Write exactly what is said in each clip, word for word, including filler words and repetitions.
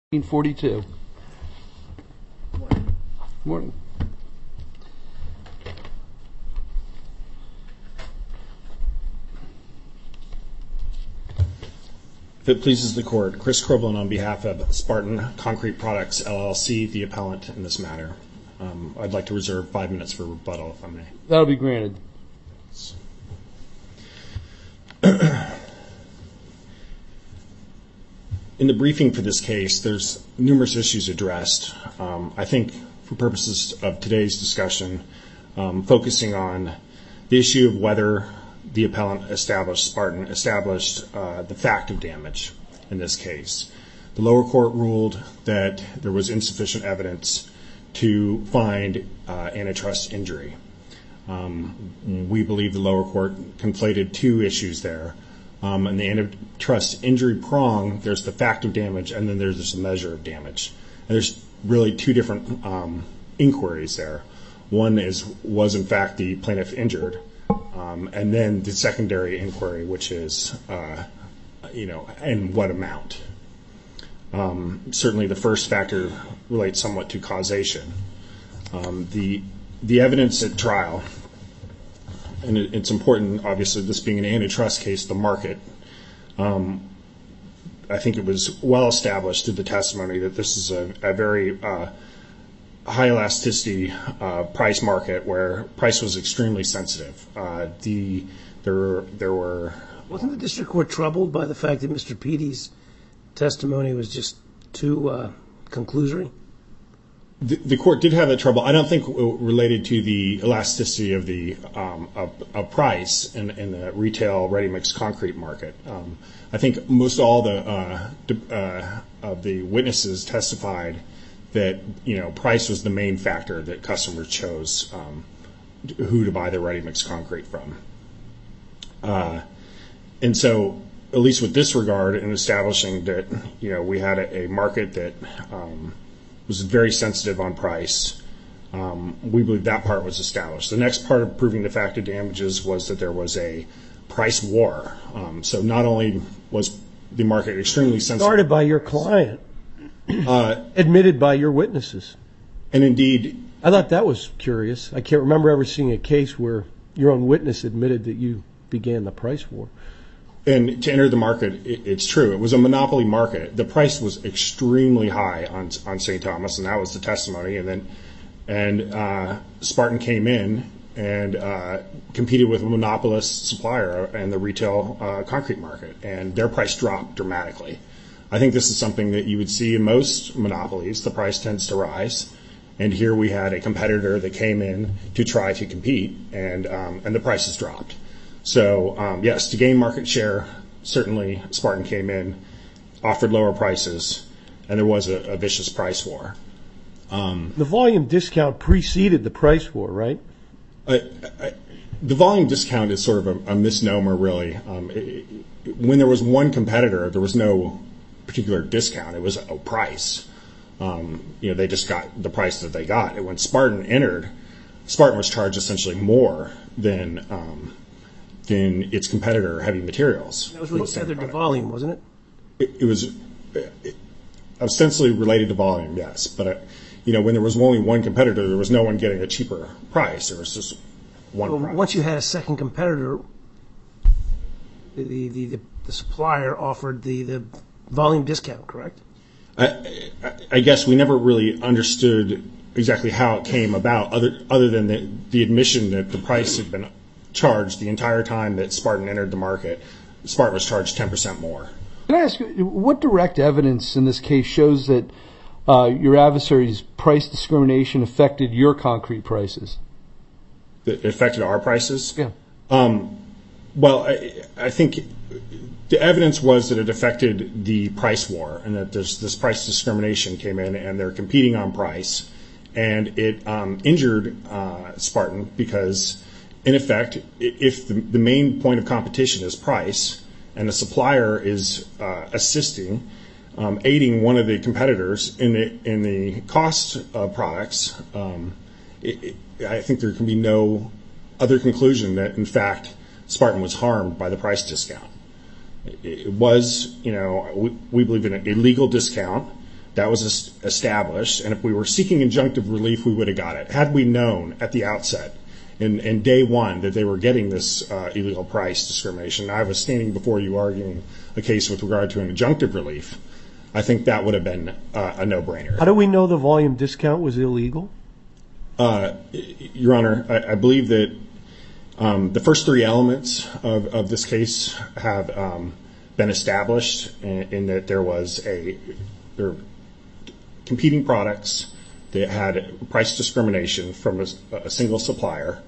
nineteen forty-two. Morning. Morning. If it pleases the court, Chris Kroblin on behalf of Spartan Concrete Products, L L C, the appellant in this matter. Um, I'd like to reserve five minutes for rebuttal, if I may. That'll be granted. In the briefing for this case, there's numerous issues addressed. Um, I think for purposes of today's discussion, um, focusing on the issue of whether the appellant established, Spartan established uh, the fact of damage in this case. The lower court ruled that there was insufficient evidence to find uh, antitrust injury. Um, we believe the lower court conflated two issues there. Um, and the antitrust injury prong, there's the fact of damage, and then there's a measure of damage. And there's really two different um, inquiries there. One is, was in fact the plaintiff injured? Um, and then the secondary inquiry, which is, uh, you know, and what amount? Um, certainly the first factor relates somewhat to causation. Um, the the evidence at trial, and it, it's important, obviously, this being an antitrust case, the market. Um, I think it was well established through the testimony that this is a, a very uh, high elasticity uh, price market where price was extremely sensitive. Uh, the there there were wasn't the district court troubled by the fact that Mister Petey's testimony was just too uh, conclusory? The, the court did have that trouble. I don't think related to the elasticity of the um, of, of price in, in the retail ready-mix concrete market. Um, I think most all the uh, uh, of the witnesses testified that you know price was the main factor that customers chose um, who to buy their ready-mix concrete from. Uh, and so, at least with this regard, in establishing that you know we had a, a market that um, was very sensitive on price. Um, we believe that part was established. The next part of proving the fact of damages was that there was a price war. Um, so not only was the market extremely sensitive. Started by your client. Uh, admitted by your witnesses. And indeed. I thought that was curious. I can't remember ever seeing a case where your own witness admitted that you began the price war. And to enter the market, it, it's true. It was a monopoly market. The price was extremely high on on Saint Thomas, and that was the testimony. And then, and uh, Spartan came in and uh, competed with a monopolist supplier in the retail uh, concrete market, and their price dropped dramatically. I think this is something that you would see in most monopolies. The price tends to rise, and here we had a competitor that came in to try to compete, and um, and the prices dropped. So, um, yes, to gain market share, certainly Spartan came in, offered lower prices, and there was a, a vicious price war. Um, the volume discount preceded the price war, right? I, I, the volume discount is sort of a, a misnomer, really. Um, it, it, when there was one competitor, there was no particular discount. It was a price. Um, you know, they just got the price that they got. And when Spartan entered, Spartan was charged essentially more than um, than its competitor, Heavy Materials. That was really tethered to volume, wasn't it? It, it was it, ostensibly related to volume, yes. But, uh, you know, when there was only one competitor, there was no one getting a cheaper price. There was just one well, price. Once you had a second competitor, the the, the, the supplier offered the, the volume discount, correct? I, I, I guess we never really understood exactly how it came about, other other than the, the admission that the price had been charged the entire time that Spartan entered the market. Spartan was charged ten percent more. Can I ask you, what direct evidence in this case shows that uh, your adversary's price discrimination affected your concrete prices? That it affected our prices? Yeah. Um, well, I, I think the evidence was that it affected the price war, and that this, this price discrimination came in, and they're competing on price, and it um, injured uh, Spartan because, in effect, if the, the main point of competition is price, and the supplier is uh, assisting, um, aiding one of the competitors in the in the cost of products, um, it, it, I think there can be no other conclusion that, in fact, Spartan was harmed by the price discount. It was, you know, we, we believe in an illegal discount That was es- established, and if we were seeking injunctive relief, we would have got it. Had we known at the outset, in, in day one, that they were getting this uh, illegal price discrimination, I was standing before you arguing a case with regard to an injunctive relief, I think that would have been uh, a no-brainer. How do we know the volume discount was illegal? Uh, Your Honor, I, I believe that um, the first three elements of, of this case have um, been established in, in that there was a there were competing products that had price discrimination from a, a single supplier,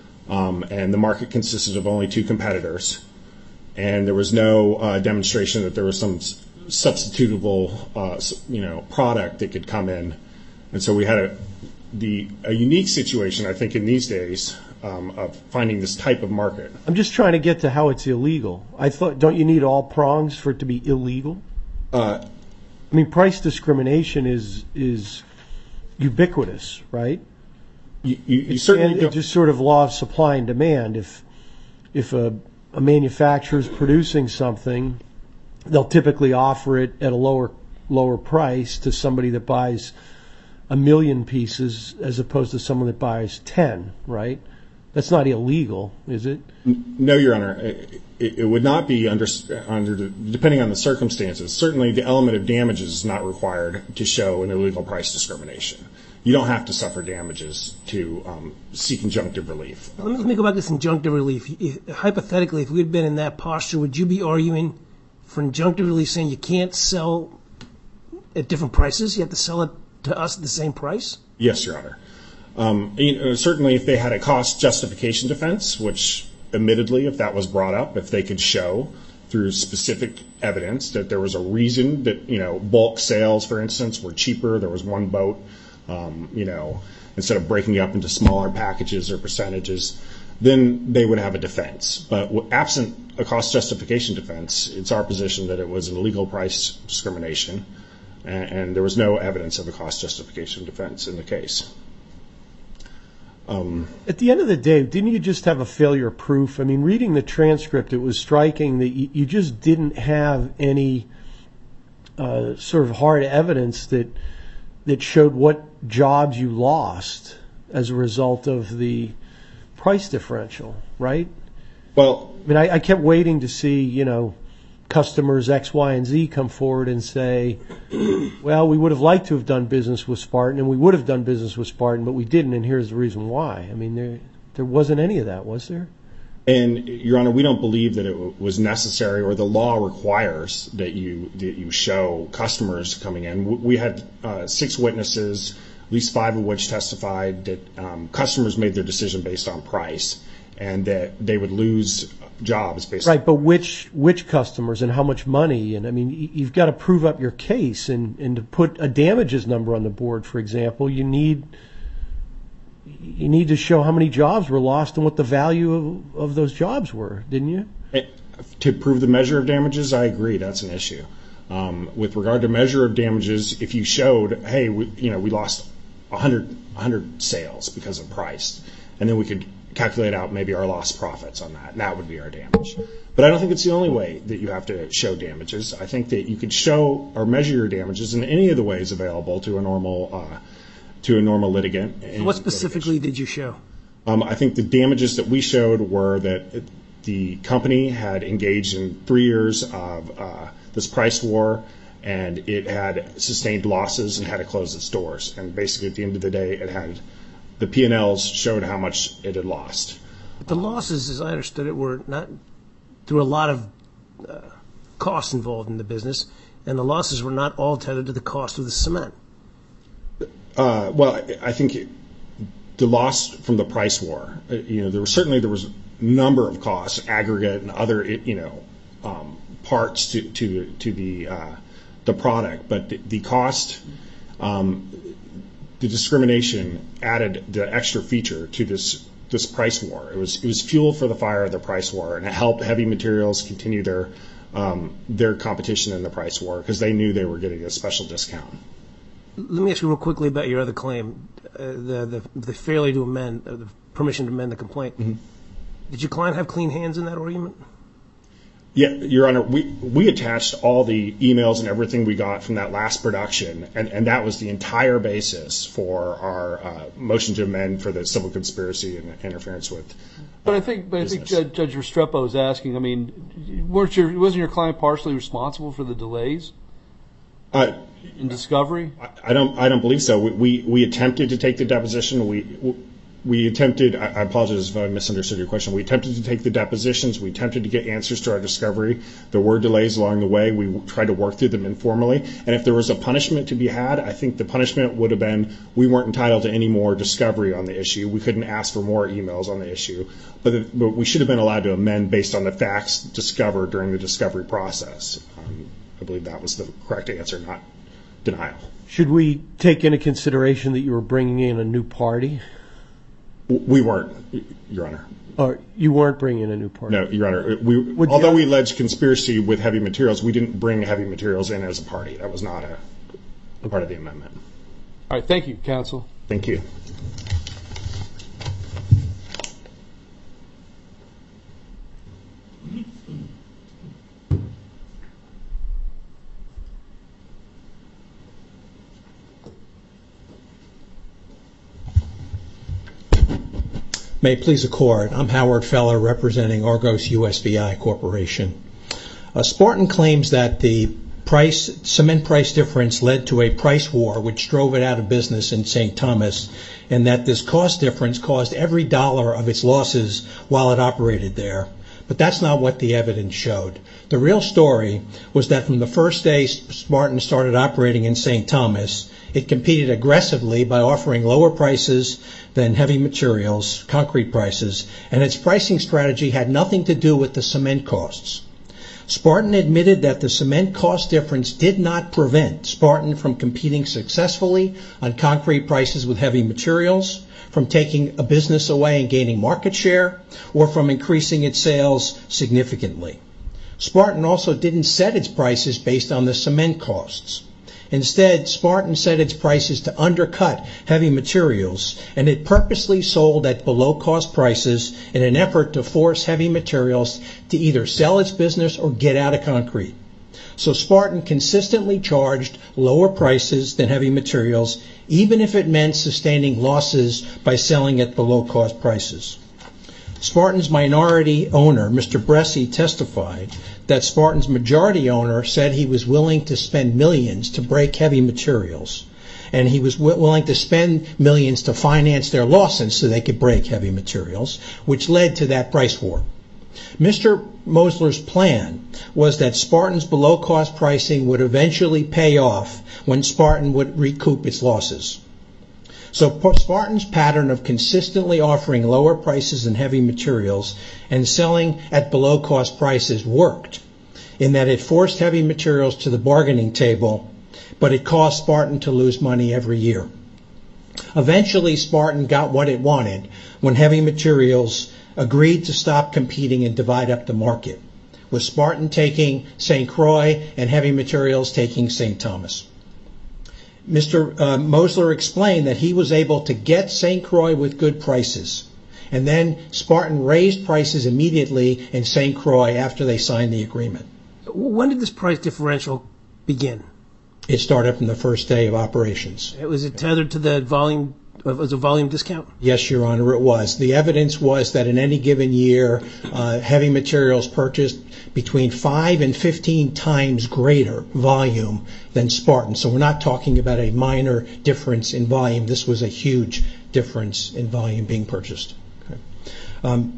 um, and the market consisted of only two competitors, and there was no uh, demonstration that there was some substitutable, uh, you know, product that could come in, and so we had a the a unique situation, I think, in these days um, of finding this type of market. I'm just trying to get to how it's illegal. I thought, don't you need all prongs for it to be illegal? Uh, I mean, price discrimination is is ubiquitous, right? you, you, you certainly And don't. it's just sort of law of supply and demand. If if a, a manufacturer is producing something, they'll typically offer it at a lower lower price to somebody that buys a million pieces as opposed to someone that buys ten, right? That's not illegal, is it? No, Your Honor. It, it would not be under, under the, depending on the circumstances. Certainly the element of damages is not required to show an illegal price discrimination. You don't have to suffer damages to um, seek injunctive relief. Let me, let me go back to this injunctive relief. If, hypothetically, if we had been in that posture, would you be arguing for injunctive relief saying you can't sell at different prices? You have to sell it to us at the same price? Yes, Your Honor. Um, you know, certainly if they had a cost justification defense, which admittedly, if that was brought up, if they could show through specific evidence that there was a reason that, you know, bulk sales, for instance, were cheaper, there was one boat, um, you know, instead of breaking up into smaller packages or percentages, then they would have a defense. But absent a cost justification defense, it's our position that it was an illegal price discrimination, and, and there was no evidence of a cost justification defense in the case. Um, At the end of the day, didn't you just have a failure of proof? I mean, reading the transcript, it was striking that you, you just didn't have any uh, sort of hard evidence that that showed what jobs you lost as a result of the price differential, right? well, I mean, I, I kept waiting to see, you know, customers X, Y, and Z come forward and say, well, we would have liked to have done business with Spartan, and we would have done business with Spartan, but we didn't, and here's the reason why. I mean, there there wasn't any of that, was there? And, Your Honor, we don't believe that it w- was necessary, or the law requires that you that you show customers coming in. W- We had uh, six witnesses, at least five of which testified that um, customers made their decision based on price, and that they would lose jobs based Right, but which which customers and how much money? And I mean, y- you've got to prove up your case, and, and to put a damages number on the board, for example, you need you need to show how many jobs were lost and what the value of, of those jobs were, didn't you? on. To prove the measure of damages, I agree, that's an issue. Um, with regard to measure of damages, if you showed, hey, we, you know, we lost one hundred, one hundred sales because of price, and then we could calculate out maybe our lost profits on that, and that would be our damage. But I don't think it's the only way that you have to show damages. I think that you could show or measure your damages in any of the ways available to a normal uh, to a normal litigant. So what specifically did you show? Um, I think the damages that we showed were that it, the company had engaged in three years of uh, this price war, and it had sustained losses and had to close its doors. And basically, at the end of the day, it had the P and Ls showed how much it had lost. But the losses, as I understood it, were not through a lot of uh, costs involved in the business, and the losses were not all tethered to the cost of the cement. Uh, well, I I think it, the loss from the price war, uh, you know, there was certainly there was a number of costs, aggregate and other, you know, um, parts to to to the uh, the product, but the, the cost, um, the discrimination added the extra feature to this this price war. It was it was fuel for the fire of the price war, and it helped heavy materials continue their um, their competition in the price war because they knew they were getting a special discount. Let me ask you real quickly about your other claim, uh, the, the the failure to amend, uh, the permission to amend the complaint. Mm-hmm. Did your client have clean hands in that argument? Yeah, Your Honor, we, we attached all the emails and everything we got from that last production, and, and that was the entire basis for our uh, motion to amend for the civil conspiracy and interference with. But I think, but business. I think Judge, Judge Restrepo is asking. I mean, weren't your wasn't your client partially responsible for the delays uh, in discovery? I, I don't, I don't believe so. We, we we attempted to take the deposition. We. We attempted, I apologize if I misunderstood your question, we attempted to take the depositions, we attempted to get answers to our discovery. There were delays along the way. We tried to work through them informally. And if there was a punishment to be had, I think the punishment would have been we weren't entitled to any more discovery on the issue. We couldn't ask for more emails on the issue. But, the, but we should have been allowed to amend based on the facts discovered during the discovery process. Um, I believe that was the correct answer, not denial. Should we take into consideration that you were bringing in a new party? We weren't, Your Honor. Or you weren't bringing in a new party? No, Your Honor. We, Would although you, we alleged conspiracy with heavy materials, we didn't bring heavy materials in as a party. That was not a, a part of the amendment. All right. Thank you, counsel. Thank you. May it please the Court, I'm Howard Feller representing Argos U S V I Corporation. Uh, Spartan claims that the price, cement price difference led to a price war which drove it out of business in Saint Thomas, and that this cost difference caused every dollar of its losses while it operated there. But that's not what the evidence showed. The real story was that from the first day Spartan started operating in Saint Thomas, it competed aggressively by offering lower prices than heavy materials, concrete prices, and its pricing strategy had nothing to do with the cement costs. Spartan admitted that the cement cost difference did not prevent Spartan from competing successfully on concrete prices with heavy materials, from taking a business away and gaining market share, or from increasing its sales significantly. Spartan also didn't set its prices based on the cement costs. Instead, Spartan set its prices to undercut heavy materials, and it purposely sold at below-cost prices in an effort to force heavy materials to either sell its business or get out of concrete. So Spartan consistently charged lower prices than heavy materials, even if it meant sustaining losses by selling at below-cost prices. Spartan's minority owner, Mister Bresci, testified that Spartan's majority owner said he was willing to spend millions to break heavy materials, and he was w- willing to spend millions to finance their losses so they could break heavy materials, which led to that price war. Mister Mosler's plan was that Spartan's below-cost pricing would eventually pay off when Spartan would recoup its losses. So Spartan's pattern of consistently offering lower prices than heavy materials and selling at below-cost prices worked, in that it forced heavy materials to the bargaining table, but it caused Spartan to lose money every year. Eventually, Spartan got what it wanted when heavy materials agreed to stop competing and divide up the market, with Spartan taking Saint Croix and heavy materials taking Saint Thomas. Mister Uh, Mosler explained that he was able to get Saint Croix with good prices, and then Spartan raised prices immediately in Saint Croix after they signed the agreement. When did this price differential begin? It started from the first day of operations. Was it tethered to the volume? Was a volume discount? Yes, Your Honor, it was. The evidence was that in any given year, uh, heavy materials purchased between five and fifteen times greater volume than Spartan. So we're not talking about a minor difference in volume. This was a huge difference in volume being purchased. Okay. Um,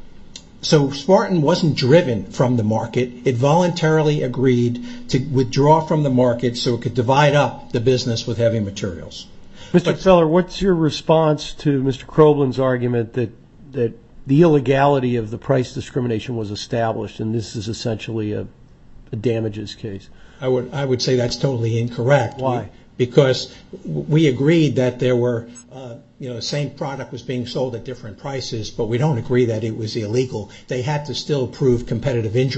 so Spartan wasn't driven from the market. It voluntarily agreed to withdraw from the market so it could divide up the business with heavy materials. Mister Feller, what's your response to Mister Croblin's argument that that the illegality of the price discrimination was established, and this is essentially a, a damages case? I would I would say that's totally incorrect. Why? We, because we agreed that there were, uh, you know, the same product was being sold at different prices, but we don't agree that it was illegal. They had to still prove competitive injury.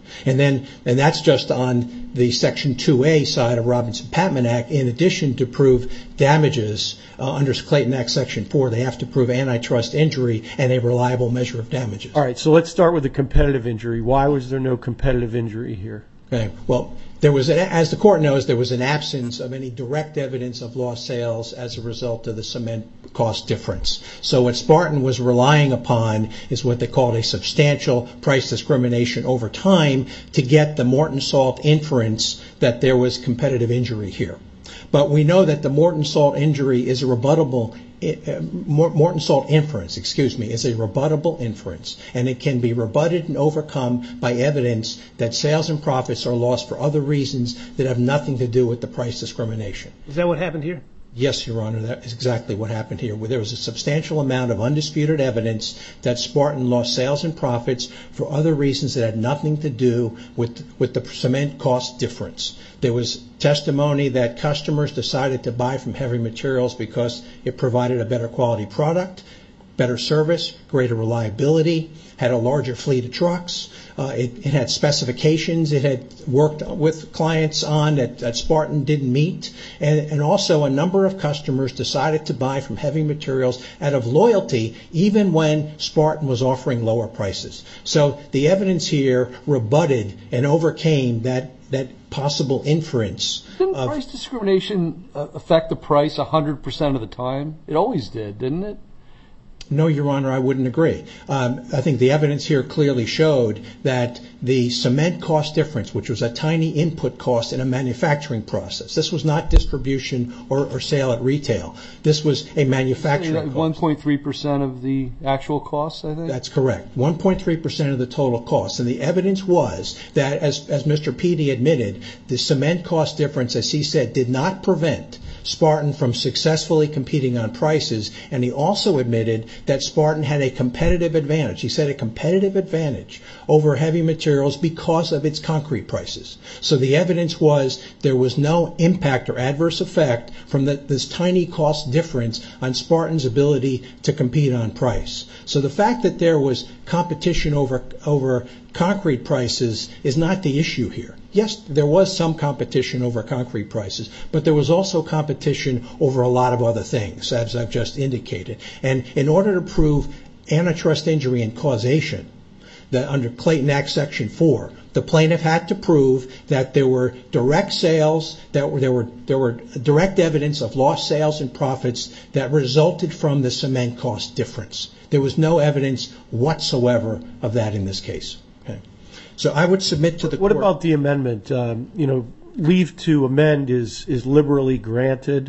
And then, and that's just on the Section two A side of Robinson-Patman Act. In addition to prove damages uh, under Clayton Act Section four, they have to prove antitrust injury and a reliable measure of damages. All right, so let's start with the competitive injury. Why was there no competitive injury here? Okay. Well, there was, an, as the court knows, there was an absence of any direct evidence of lost sales as a result of the cement cost difference. So what Spartan was relying upon is what they called a substantial price discrimination over time to get the Morton Salt inference that there was competitive injury here. But we know that the Morton Salt injury is a rebuttable Uh, Morton Salt inference, excuse me, is a rebuttable inference, and it can be rebutted and overcome by evidence that sales and profits are lost for other reasons that have nothing to do with the price discrimination. Is that what happened here? Yes, Your Honor, that is exactly what happened here. Where there was a substantial amount of undisputed evidence that Spartan lost sales and profits for other reasons that had nothing to do with, with the cement cost difference. There was testimony that customers decided to buy from Heavy Materials because it provided a better quality product, better service, greater reliability, had a larger fleet of trucks. Uh, it, it had specifications it had worked with clients on that, that Spartan didn't meet. And, and also a number of customers decided to buy from Heavy Materials out of loyalty, even when Spartan was offering lower prices. So the evidence here rebutted and overcame that, that possible inference. Didn't of, price discrimination uh, affect the price one hundred percent of the time? It always did, didn't it? No, Your Honor, I wouldn't agree. Um, I think the evidence here clearly showed that the cement cost difference, which was a tiny input cost in a manufacturing process, this was not distribution or, or sale at retail. This was a manufacturing cost. one point three percent of the actual costs, I think? That's correct. one point three percent of the total cost. And the evidence was that, as, as Mister Peedy admitted, the cement cost difference, as he said, did not prevent Spartan from successfully competing on prices, and he also admitted that Spartan had a competitive advantage. He said a competitive advantage over Heavy Materials because of its concrete prices. So the evidence was there was no impact or adverse effect from the, this tiny cost difference on Spartan's ability to compete on price. So the fact that there was competition over over concrete prices is not the issue here. Yes, there was some competition over concrete prices, but there was also competition over a lot of other things, as I've just indicated. And in order to prove antitrust injury and causation, that under Clayton Act Section four, the plaintiff had to prove that there were direct sales, that were, there were there were direct evidence of lost sales and profits that resulted from the cement cost difference. There was no evidence whatsoever of that in this case. Okay. So I would submit to the What court. about the amendment? Um, you know, leave to amend is, is liberally granted.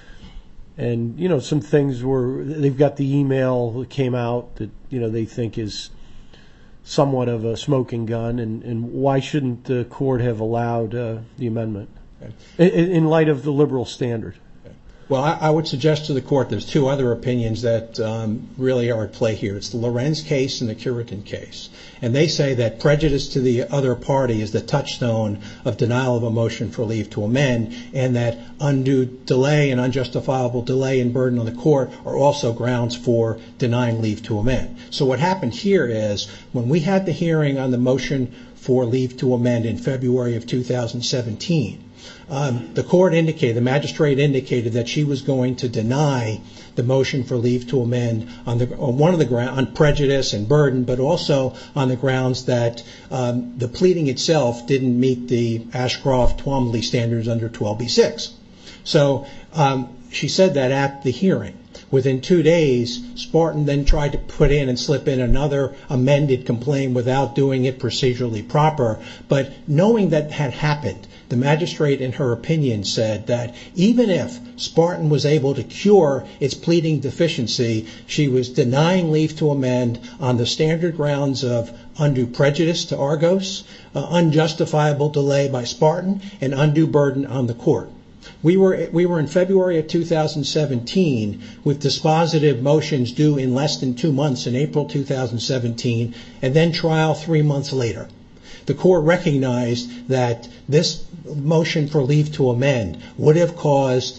And, you know, some things were, they've got the email that came out that, you know, they think is somewhat of a smoking gun. And, and why shouldn't the court have allowed uh, the amendment Okay. in, in light of the liberal standard? Well, I, I would suggest to the court there's two other opinions that um, really are at play here. It's the Lorenz case and the Curitin case. And they say that prejudice to the other party is the touchstone of denial of a motion for leave to amend, and that undue delay and unjustifiable delay and burden on the court are also grounds for denying leave to amend. So what happened here is when we had the hearing on the motion for leave to amend in February of two thousand seventeen, Um, the court indicated, the magistrate indicated that she was going to deny the motion for leave to amend on the on one of the ground on prejudice and burden, but also on the grounds that um, the pleading itself didn't meet the Ashcroft-Twombly standards under twelve B six. So um, she said that at the hearing. Within two days, Spartan then tried to put in and slip in another amended complaint without doing it procedurally proper. But knowing that had happened, the magistrate, in her opinion, said that even if Spartan was able to cure its pleading deficiency, she was denying leave to amend on the standard grounds of undue prejudice to Argos, uh, unjustifiable delay by Spartan, and undue burden on the court. We were we were in February of two thousand seventeen with dispositive motions due in less than two months in April two thousand seventeen, and then trial three months later. The court recognized that this motion for leave to amend would have caused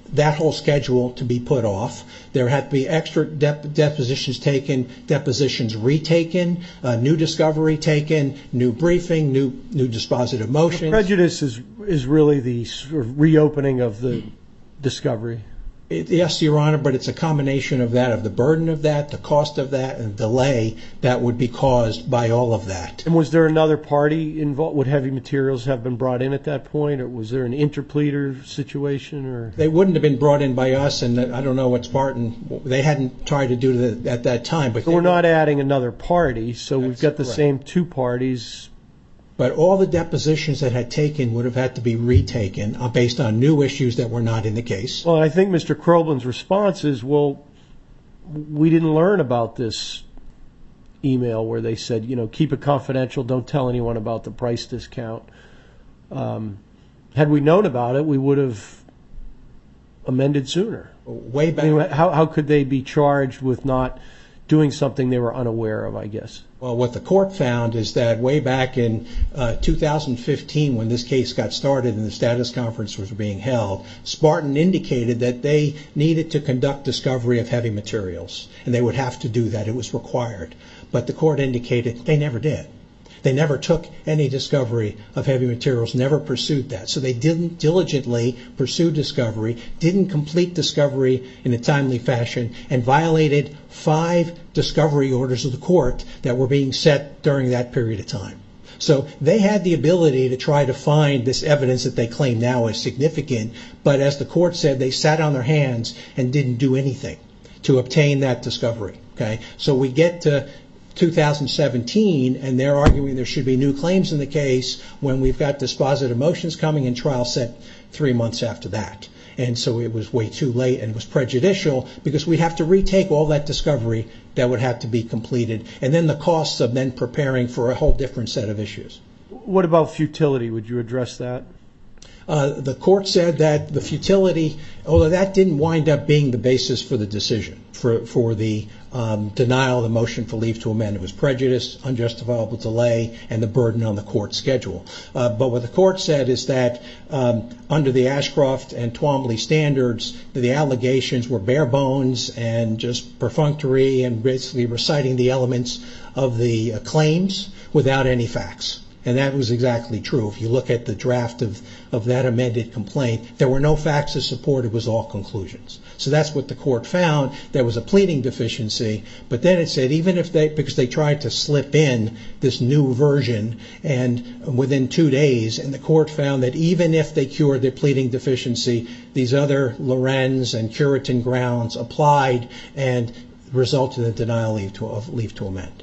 that whole schedule to be put off. There had to be extra dep- depositions taken, depositions retaken, uh, new discovery taken, new briefing, new new dispositive motions. The prejudice is is really the sort of reopening of the discovery. It, yes, Your Honor, but it's a combination of that, of the burden of that, the cost of that, and delay that would be caused by all of that. And was there another party involved? Would heavy materials have been brought in at that point, or was there an interpleader situation? Or they wouldn't have been brought in by us, and I don't know what Spartan they hadn't tried to do that at that time. But so we're not adding another party, so we've got the correct. same two parties. But all the depositions that had taken would have had to be retaken uh, based on new issues that were not in the case. Well, I think Mister Kroblin's response is, well, we didn't learn about this email where they said, you know, keep it confidential, don't tell anyone about the price discount. Um, had we known about it, we would have amended sooner. Way back. I mean, how, how could they be charged with not doing something they were unaware of, I guess? Well, what the court found is that way back in uh, two thousand fifteen, when this case got started and the status conference was being held, Spartan indicated that they needed to conduct discovery of heavy materials, and they would have to do that. It was required. But the court indicated they never did. They never took any discovery of heavy materials, never pursued that. So they didn't diligently pursue discovery, didn't complete discovery in a timely fashion, and violated five discovery orders of the court that were being set during that period of time. So they had the ability to try to find this evidence that they claim now is significant, but as the court said, they sat on their hands and didn't do anything to obtain that discovery. Okay, so we get to two thousand seventeen, and they're arguing there should be new claims in the case when we've got dispositive motions coming and trial set three months after that. And so it was way too late and was prejudicial because we'd have to retake all that discovery that would have to be completed, and then the costs of then preparing for a whole different set of issues. What about futility? Would you address that? Uh, the court said that the futility, although that didn't wind up being the basis for the decision, for for the um, denial of the motion for leave to amend. It was prejudice, unjustifiable delay, and the burden on the court schedule. Uh, but what the court said is that um, under the Ashcroft and Twombly standards, the allegations were bare bones and just perfunctory and basically reciting the elements of the uh, claims without any facts. And that was exactly true. If you look at the draft of, of that amended complaint, there were no facts to support. It was all conclusions. So that's what the court found. There was a pleading deficiency. But then it said even if they, because they tried to slip in this new version and within two days, and the court found that even if they cured their pleading deficiency, these other Lorenz and Curitin grounds applied and resulted in denial leave to, of leave to amend.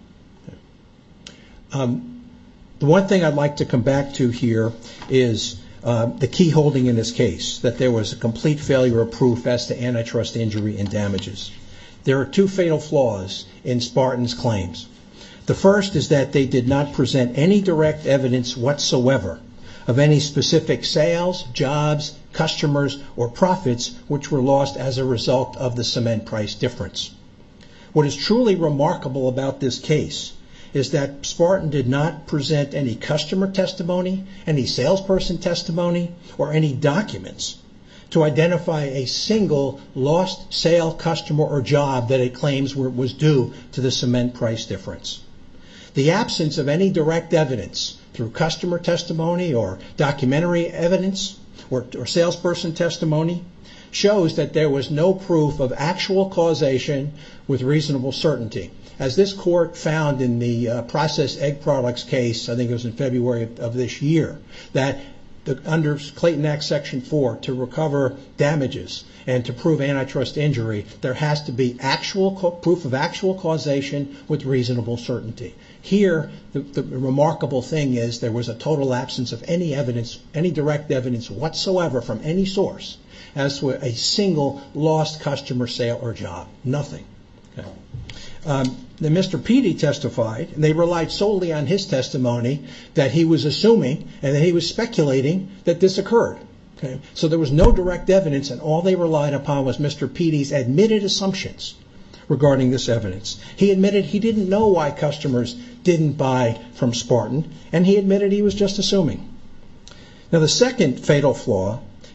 Um, The one thing I'd like to come back to here is uh, the key holding in this case, that there was a complete failure of proof as to antitrust injury and damages. There are two fatal flaws in Spartan's claims. The first is that they did not present any direct evidence whatsoever of any specific sales, jobs, customers, or profits which were lost as a result of the cement price difference. What is truly remarkable about this case is that Spartan did not present any customer testimony, any salesperson testimony, or any documents to identify a single lost sale, customer, or job that it claims were, was due to the cement price difference. The absence of any direct evidence through customer testimony or documentary evidence or, or salesperson testimony shows that there was no proof of actual causation with reasonable certainty. As this court found in the uh, processed egg products case, I think it was in February of, of this year, that the, under Clayton Act Section four, to recover damages and to prove antitrust injury, there has to be actual co- proof of actual causation with reasonable certainty. Here, the, the remarkable thing is there was a total absence of any evidence, any direct evidence whatsoever from any source as to a single lost customer sale or job. Nothing. Okay. Um, then Mister Petey testified, and they relied solely on his testimony that he was assuming and that he was speculating that this occurred. Okay? So there was no direct evidence, and all they relied upon was Mister Petey's admitted assumptions regarding this evidence. He admitted he didn't know why customers didn't buy from Spartan, and he admitted he was just assuming. Now, the second fatal flaw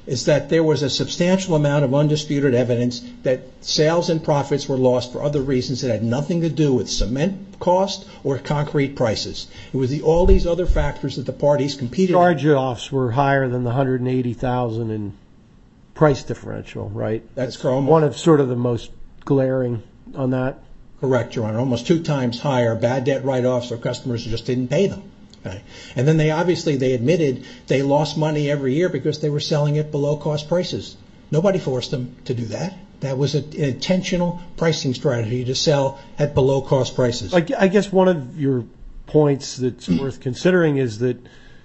is that there was a substantial amount of undisputed evidence that sales and profits were lost for other reasons that had nothing to do with cement cost or concrete prices. It was the, all these other factors that the parties competed on. Charge-offs were higher than the one hundred eighty thousand in price differential, right? That's correct. One of sort of the most glaring on that. Correct, Your Honor. Almost two times higher. Bad debt write-offs or customers just didn't pay them. Okay. And then they obviously, they admitted they lost money every year because they were selling it below cost prices. Nobody forced them to do that. That was an intentional pricing strategy to sell at below cost prices. I guess one of your points that's worth considering is that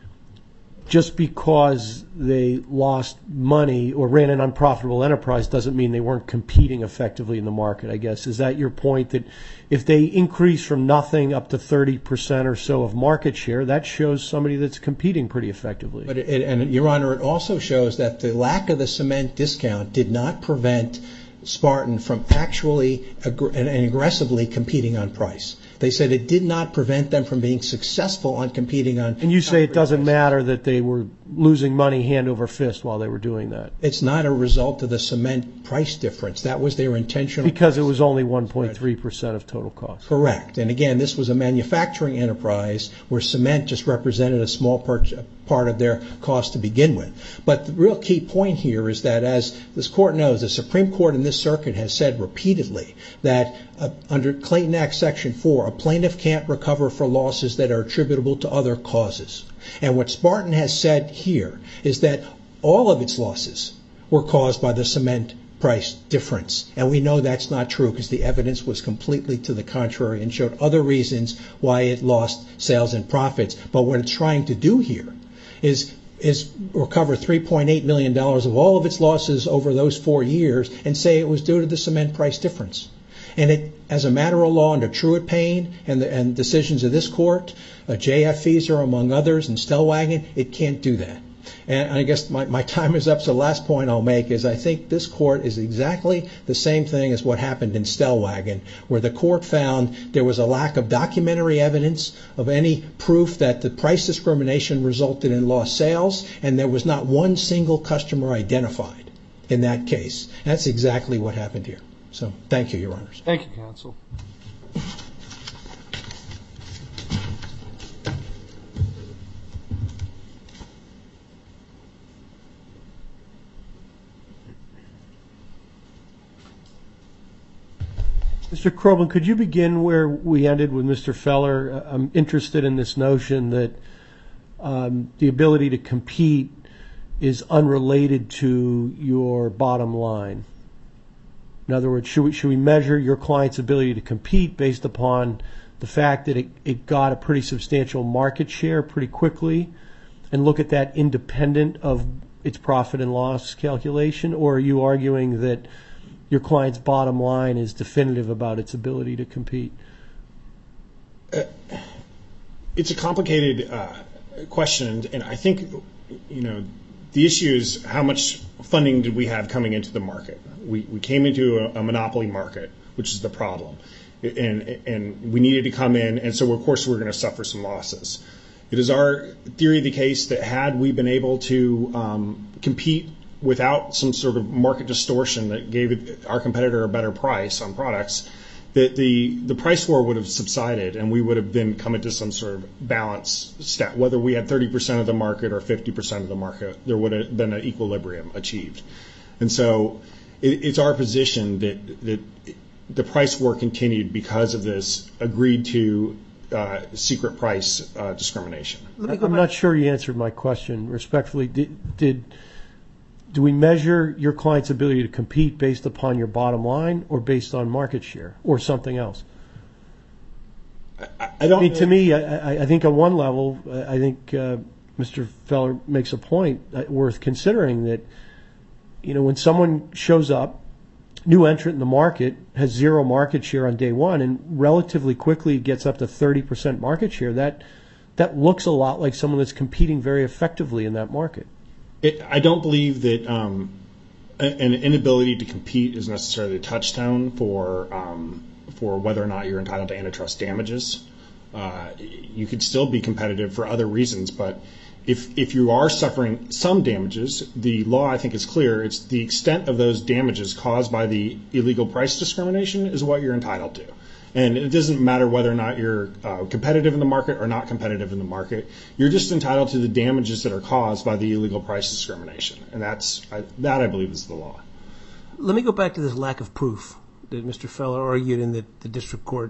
just because they lost money or ran an unprofitable enterprise doesn't mean they weren't competing effectively in the market, I guess. Is that your point, that if they increase from nothing up to thirty percent or so of market share, that shows somebody that's competing pretty effectively? But it, and, Your Honor, it also shows that the lack of the cement discount did not prevent Spartan from actually ag- and aggressively competing on price. They said it did not prevent them from being successful on competing on. And you say it doesn't price. matter that they were losing money hand over fist while they were doing that. It's not a result of the cement price difference. That was their intentional. Because it was only one point three percent of total cost. Correct. And again, this was a manufacturing enterprise where cement just represented a small part, part of their cost to begin with. But the real key point here is that, as this court knows, the Supreme Court in this circuit has said repeatedly that uh, under Clayton Act Section four, a plaintiff can't recover for losses that are attributable to other causes. And what Spartan has said here is that all of its losses were caused by the cement price difference. And we know that's not true because the evidence was completely to the contrary and showed other reasons why it lost sales and profits. But what it's trying to do here is is recover three point eight million dollars of all of its losses over those four years and say it was due to the cement price difference. And it, as a matter of law, under Truett Payne and the and decisions of this court, uh, J F Fieser, among others, and Stellwagen, it can't do that. And I guess my, my time is up, so the last point I'll make is I think this court is exactly the same thing as what happened in Stellwagen, where the court found there was a lack of documentary evidence of any proof that the price discrimination resulted in lost sales, and there was not one single customer identified in that case. That's exactly what happened here. So thank you, Your Honors. Thank you, counsel. Mister Crobin, could you begin where we ended with Mister Feller? I'm interested in this notion that um, the ability to compete is unrelated to your bottom line. In other words, should we, should we measure your client's ability to compete based upon the fact that it, it got a pretty substantial market share pretty quickly and look at that independent of its profit and loss calculation? Or are you arguing that your client's bottom line is definitive about its ability to compete? Uh, it's a complicated uh, question, and I think, you know, the issue is how much funding did we have coming into the market? We we came into a, a monopoly market, which is the problem, and and we needed to come in, and so of course we're going to suffer some losses. It is our theory of the case that had we been able to um, compete without some sort of market distortion that gave our competitor a better price on products, that the, the price war would have subsided and we would have been come into some sort of balance stat. Whether we had thirty percent of the market or fifty percent of the market, there would have been an equilibrium achieved. And so it, it's our position that, that the price war continued because of this agreed to uh, secret price uh, discrimination. I'm not sure you answered my question respectfully. Did, did Do we measure your client's ability to compete based upon your bottom line or based on market share or something else? I, I don't. I mean, to me, I, I think on one level, I think uh, Mister Feller makes a point worth considering that, you know, when someone shows up, new entrant in the market, has zero market share on day one, and relatively quickly gets up to thirty percent market share, that that looks a lot like someone that's competing very effectively in that market. It, I don't believe that um, an inability to compete is necessarily a touchstone for um, for whether or not you're entitled to antitrust damages. Uh, you could still be competitive for other reasons, but if if you are suffering some damages, the law, I think, is clear. It's the extent of those damages caused by the illegal price discrimination is what you're entitled to. And it doesn't matter whether or not you're uh, competitive in the market or not competitive in the market. You're just entitled to the damages that are caused by the illegal price discrimination. And that's I, that, I believe, is the law. Let me go back to this lack of proof that Mister Feller argued and that the district court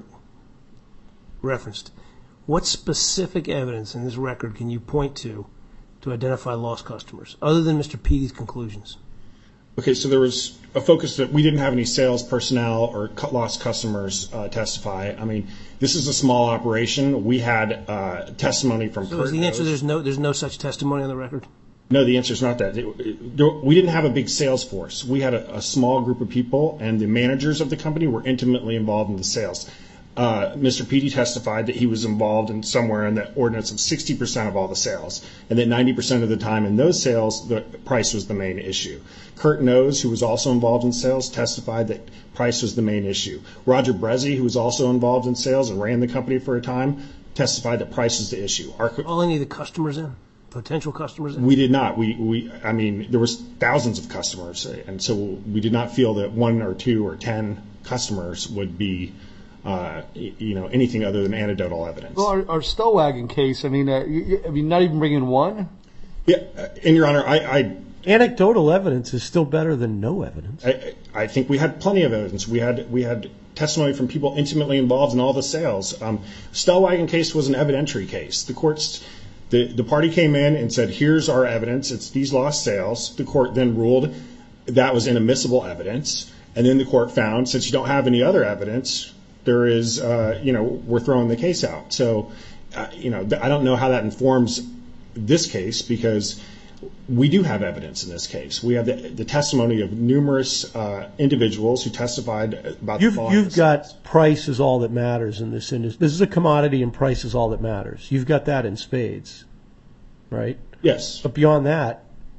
referenced. What specific evidence in this record can you point to to identify lost customers, other than Mister Petey's conclusions? Okay, so there was a focus that we didn't have any sales personnel or lost customers uh, testify. I mean, this is a small operation. We had uh, testimony from. So is the answer there's no there's no such testimony on the record? No, the answer is not that. It, it, there, we didn't have a big sales force. We had a, a small group of people, and the managers of the company were intimately involved in the sales. Uh, Mister Petey testified that he was involved in somewhere in the ordinance of sixty percent of all the sales, and that ninety percent of the time in those sales, the price was the main issue. Kurt Nose, who was also involved in sales, testified that price was the main issue. Roger Brezzi, who was also involved in sales and ran the company for a time, testified that price was the issue. Our, all any of the customers in? Potential customers in? We did not. We, we, I mean, there was thousands of customers, and so we did not feel that one or two or ten customers would be Uh, you know, anything other than anecdotal evidence. Well, our, our Stellwagen case, I mean, uh, you, I mean, not even bringing one? Yeah, and Your Honor, I, I anecdotal evidence is still better than no evidence. I, I think we had plenty of evidence. We had we had testimony from people intimately involved in all the sales. Um, Stellwagen case was an evidentiary case. The courts, the the party came in and said, "Here's our evidence. It's these lost sales." The court then ruled that was inadmissible evidence, and then the court found, since you don't have any other evidence, there is, uh, you know, we're throwing the case out. So, uh, you know, I don't know how that informs this case, because we do have evidence in this case. We have the, the testimony of numerous uh, individuals who testified about you've, the volumes. You've got price is all that matters in this industry. This is a commodity, and price is all that matters. You've got that in spades, right? Yes. But beyond that,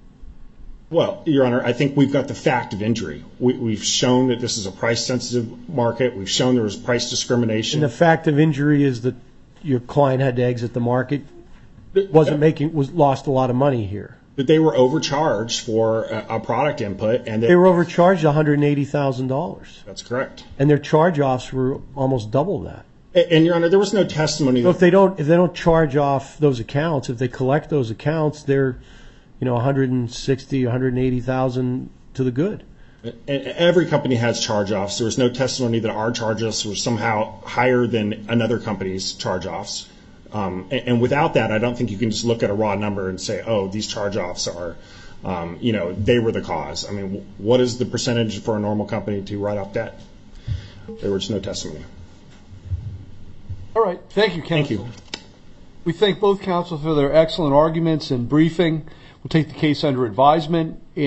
well, Your Honor, I think we've got the fact of injury. We, we've shown that this is a price-sensitive market. We've shown there was price discrimination. And the fact of injury is that your client had to exit the market, wasn't making, was lost a lot of money here. That they were overcharged for a, a product input, and that they were overcharged one hundred eighty thousand dollars. That's correct. And their charge-offs were almost double that. And, and Your Honor, there was no testimony. So if they don't, if they don't charge off those accounts, if they collect those accounts, they're, you know, one hundred sixty, one hundred eighty thousand to the good. And every company has charge-offs. There was no testimony that our charge-offs were somehow higher than another company's charge-offs. Um, and, and without that, I don't think you can just look at a raw number and say, oh, these charge-offs are, um, you know, they were the cause. I mean, what is the percentage for a normal company to write off debt? There was no testimony. All right. Thank you, counsel. Thank you. We thank both counsel for their excellent arguments and briefing. We'll take the case under advisement.